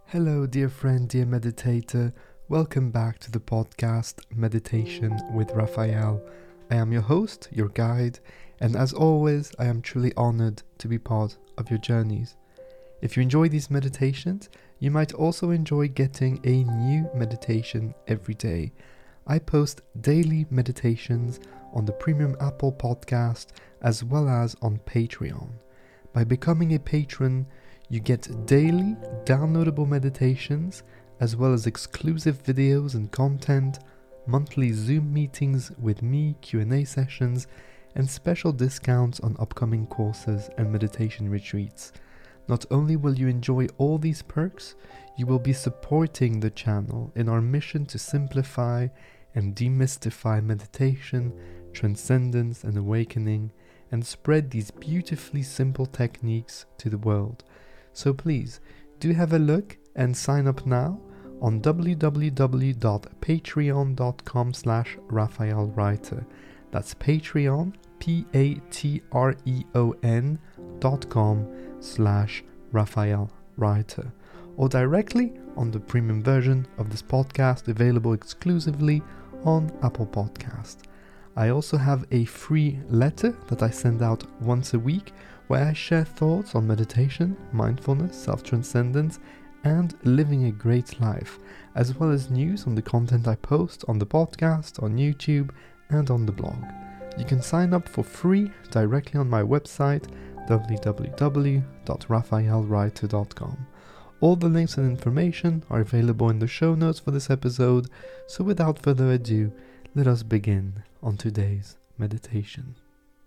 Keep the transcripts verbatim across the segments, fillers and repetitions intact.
Hello, dear friend, dear meditator. Welcome back to the podcast Meditation with Raphael. I am your host, your guide, and as always, I am truly honored to be part of your journeys. If you enjoy these meditations, you might also enjoy getting a new meditation every day. I post daily meditations on the Premium Apple Podcast as well as on Patreon. By becoming a patron, you get daily downloadable meditations as well as exclusive videos and content, monthly Zoom meetings with me, Q and A sessions, and special discounts on upcoming courses and meditation retreats. Not only will you enjoy all these perks, you will be supporting the channel in our mission to simplify and demystify meditation, transcendence and awakening, and spread these beautifully simple techniques to the world. So please, do have a look and sign up now on w w w dot patreon dot com slash Raphael Reiter. That's Patreon, P A T R E O N dot com slash Raphael Reiter. Or directly on the premium version of this podcast available exclusively on Apple Podcast. I also have a free letter that I send out once a week where I share thoughts on meditation, mindfulness, self-transcendence, and living a great life, as well as news on the content I post on the podcast, on YouTube, and on the blog. You can sign up for free directly on my website, w w w dot raphael reiter dot com. All the links and information are available in the show notes for this episode, so without further ado, let us begin on today's meditation.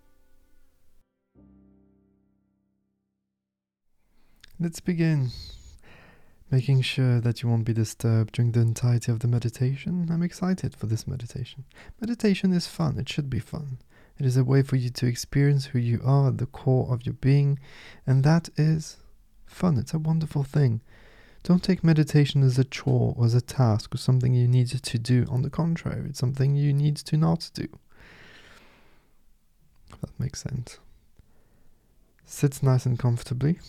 Let's begin. Making sure that you won't be disturbed during the entirety of the meditation. I'm excited for this meditation. Meditation is fun. It should be fun. It is a way for you to experience who you are at the core of your being, and that is fun. It's a wonderful thing. Don't take meditation as a chore or as a task or something you need to do. On the contrary, it's something you need to not do. If that makes sense. Sit nice and comfortably.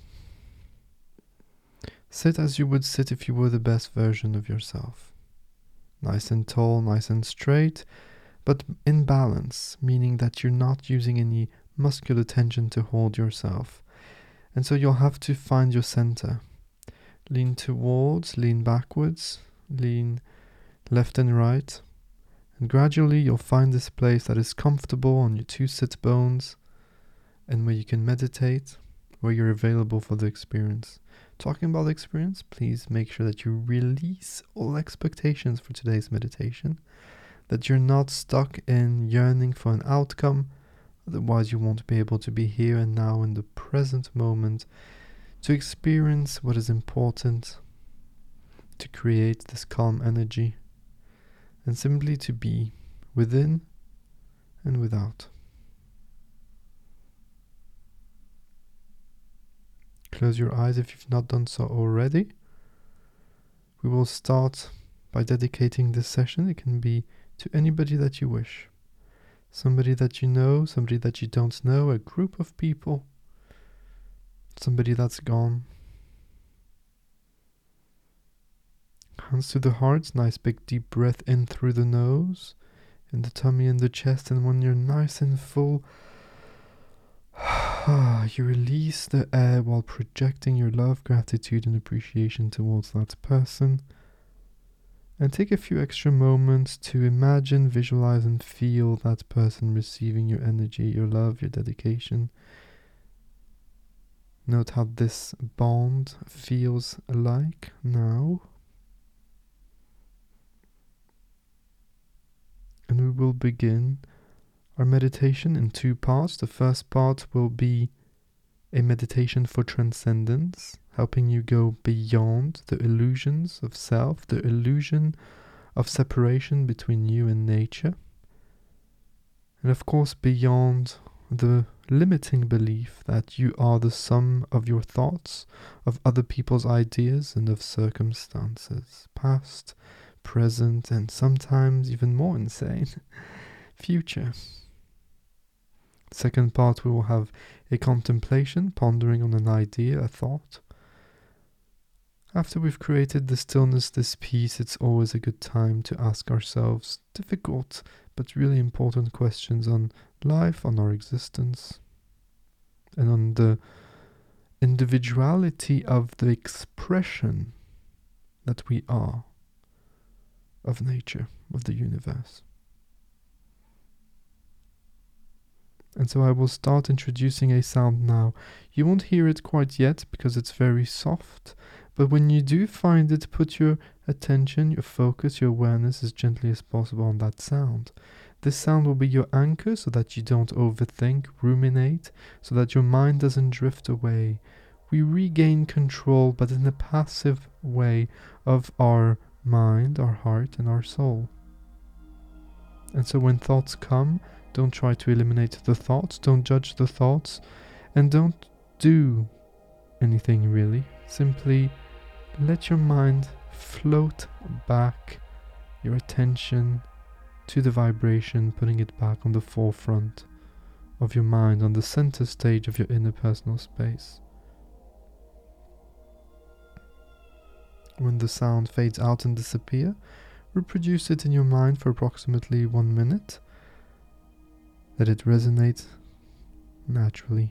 Sit as you would sit if you were the best version of yourself. Nice and tall, nice and straight, but in balance, meaning that you're not using any muscular tension to hold yourself. And so you'll have to find your center. Lean towards, lean backwards, lean left and right. And gradually you'll find this place that is comfortable on your two sit bones and where you can meditate, where you're available for the experience. Talking about experience, please make sure that you release all expectations for today's meditation, that you're not stuck in yearning for an outcome, otherwise you won't be able to be here and now in the present moment to experience what is important, to create this calm energy, and simply to be within and without. Close your eyes if you've not done so already. We will start by dedicating this session. It can be to anybody that you wish. Somebody that you know, somebody that you don't know, a group of people, somebody that's gone. Hands to the heart, nice big deep breath in through the nose, in the tummy and the chest, and when you're nice and full, you release the air while projecting your love, gratitude, and appreciation towards that person. And take a few extra moments to imagine, visualize, and feel that person receiving your energy, your love, your dedication. Note how this bond feels like now. And we will begin our meditation in two parts. The first part will be a meditation for transcendence, helping you go beyond the illusions of self, the illusion of separation between you and nature. And of course, beyond the limiting belief that you are the sum of your thoughts, of other people's ideas, and of circumstances, past, present, and sometimes even more insane, future. Second part, we will have a contemplation, pondering on an idea, a thought, After we've created the stillness, this peace, it's always a good time to ask ourselves difficult but really important questions on life, on our existence, and on the individuality of the expression that we are of nature, of the universe. And so I will start introducing a sound now. You won't hear it quite yet because it's very soft, but when you do find it, put your attention, your focus, your awareness as gently as possible on that sound. This sound will be your anchor so that you don't overthink, ruminate, so that your mind doesn't drift away. We regain control, but in a passive way, of our mind, our heart, and our soul. And so when thoughts come, don't try to eliminate the thoughts, don't judge the thoughts, and don't do anything really. Simply let your mind float back, your attention to the vibration, putting it back on the forefront of your mind, on the center stage of your inner personal space. When the sound fades out and disappears, reproduce it in your mind for approximately one minute. Let it resonate naturally.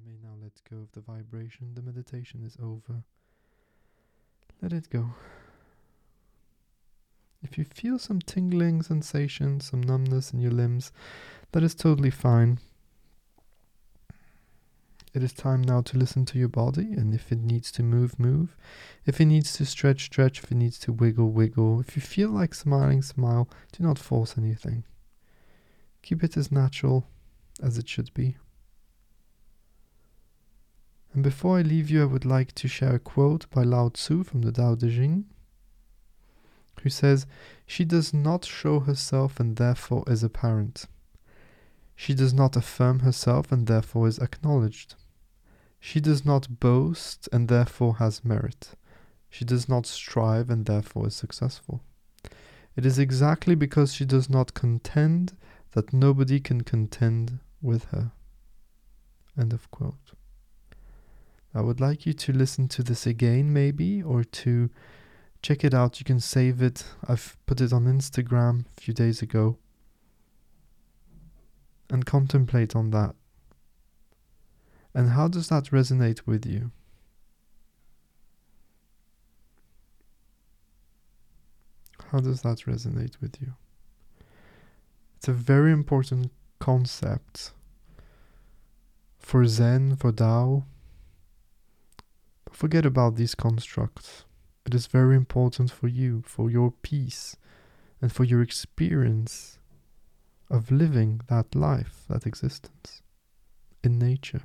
may now let go of the vibration. The meditation is over. Let it go. If you feel some tingling sensation, some numbness in your limbs, that is totally fine. It is time now to listen to your body, and if it needs to move, move. If it needs to stretch, stretch. If it needs to wiggle, wiggle. If you feel like smiling, smile. Do not force anything. Keep it as natural as it should be. And before I leave you, I would like to share a quote by Lao Tzu from the Tao Te Ching, who says, "She does not show herself and therefore is apparent. She does not affirm herself and therefore is acknowledged. She does not boast and therefore has merit. She does not strive and therefore is successful. It is exactly because she does not contend that nobody can contend with her." End of quote. I would like you to listen to this again maybe, or to check it out. You can save it. I've put it on Instagram a few days ago. And contemplate on that. And how does that resonate with you? How does that resonate with you? It's a very important concept for Zen, for Tao. But forget about these constructs. It is very important for you, for your peace, and for your experience of living that life, that existence in nature.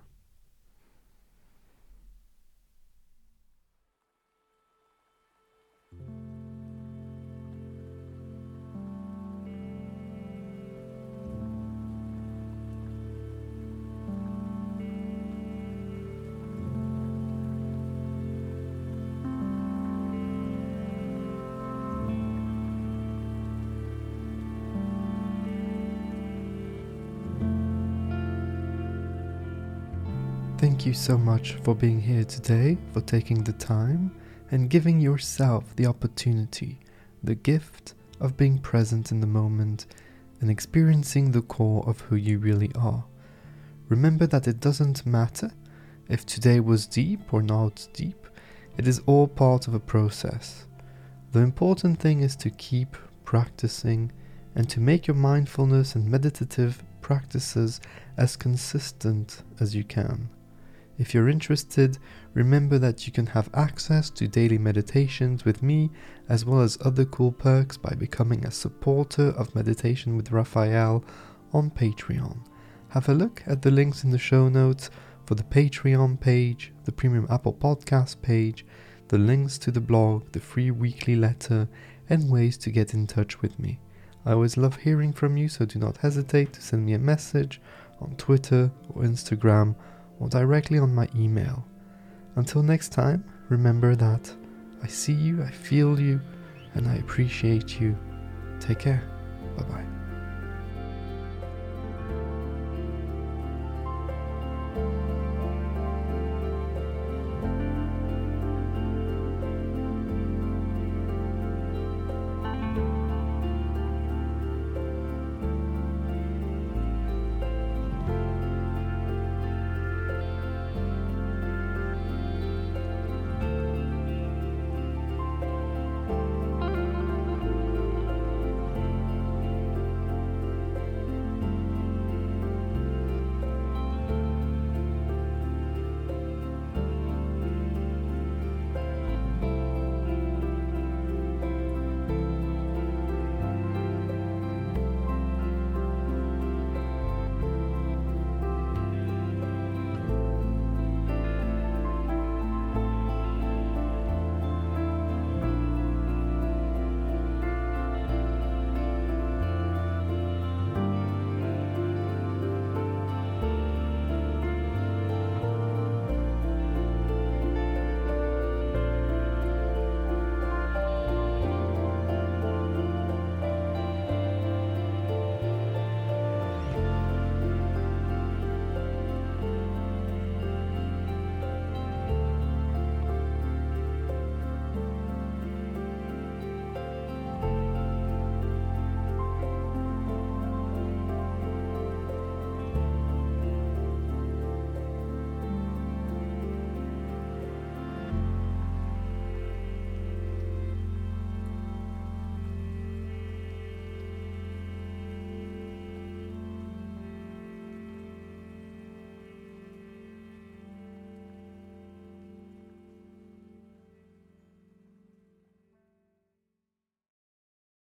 Thank you so much for being here today, for taking the time and giving yourself the opportunity, the gift of being present in the moment and experiencing the core of who you really are. Remember that it doesn't matter if today was deep or not deep. It is all part of a process. The important thing is to keep practicing and to make your mindfulness and meditative practices as consistent as you can. If you're interested, remember that you can have access to daily meditations with me, as well as other cool perks by becoming a supporter of Meditation with Raphael on Patreon. Have a look at the links in the show notes for the Patreon page, the Premium Apple Podcast page, the links to the blog, the free weekly letter, and ways to get in touch with me. I always love hearing from you, so do not hesitate to send me a message on Twitter or Instagram, or directly on my email. Until next time, remember that I see you, I feel you, and I appreciate you. Take care. Bye bye.